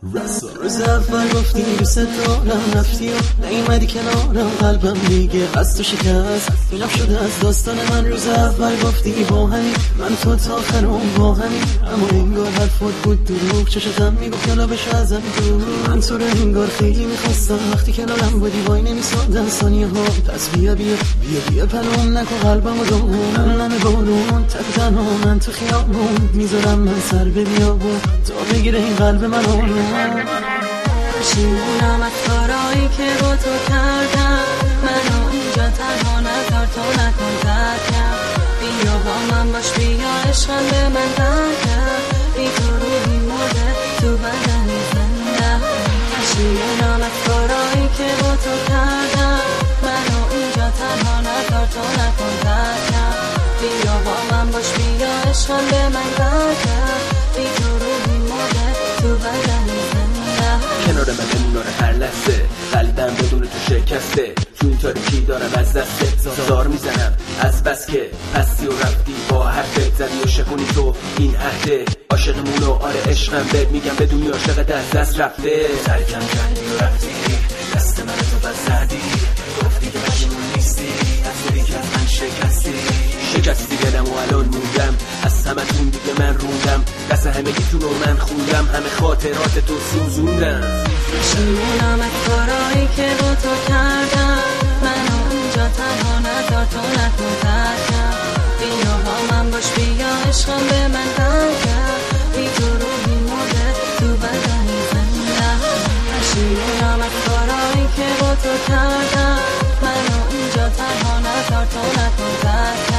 روز اول گفتی دوست دارم رفتی و نیومدی کنارم، قلبم دیگه از تو شکست، اینم شده از داستان من. روز اول گفتی با همین من تو تا آخرم با همین، اما انگار حرفات بود دروغ، چشتم میگفت یالا بشو ازم دور. من تو رو انگار خیلی میخواستم، وقتی کنارم بودی وای نمیسادن ثانیه ها. پس بیا بیا بیا بیا پنام نکن قلبم و دامون، من بارون تک تنها من تو خیابون، میذارم من سر به بیابون تا بگیره این قلب من آروم. پشیمونم از کارایی که با تو کردم، منو اینجا تنها نذار، تو نکن ترکم، بیا با من باش، بیا عشقم به من برگرد، بی تو روحی مرده تو بدنی زنده. پشیمونم از کارایی که با تو کردم، منو اینجا تنها نذار، تو نکن ترکم، بیا با من باش، بیا عشقم به من برگرد، بی تو روحی مرده تو بدنی زنده. کنار من بمونه هر لحظه، قلبم بدون تو شکسته، تو این تاریکی دارم از دسته زار میزنم از بس که هستی و رفتی، با حرفت زدی و شکونی تو این عهده. عاشقمونو آره عشقم بهت میگم بدونی عاشقت از دست رفته. ترکم کردی و رفتی، دست من تو بس زدی، گفتی که مجنون نیستی، از دلی که از من شکستی دلم و الان موندم، از همتون دیگه من روندم، دست همگیتون رو من خوندم، همه خاطرات تو سوزوندم. پشیمونم از کارایی که با تو کردم، منو اینجا تنها نذار، تو نکن ترکم، بیا با من باش، بیا عشقم به من برگرد، بی تو روحی مرده تو بدنی زنده. پشیمونم از کارایی که با تو کردم، منو اینجا تنها نذار، تو نکن ترکم،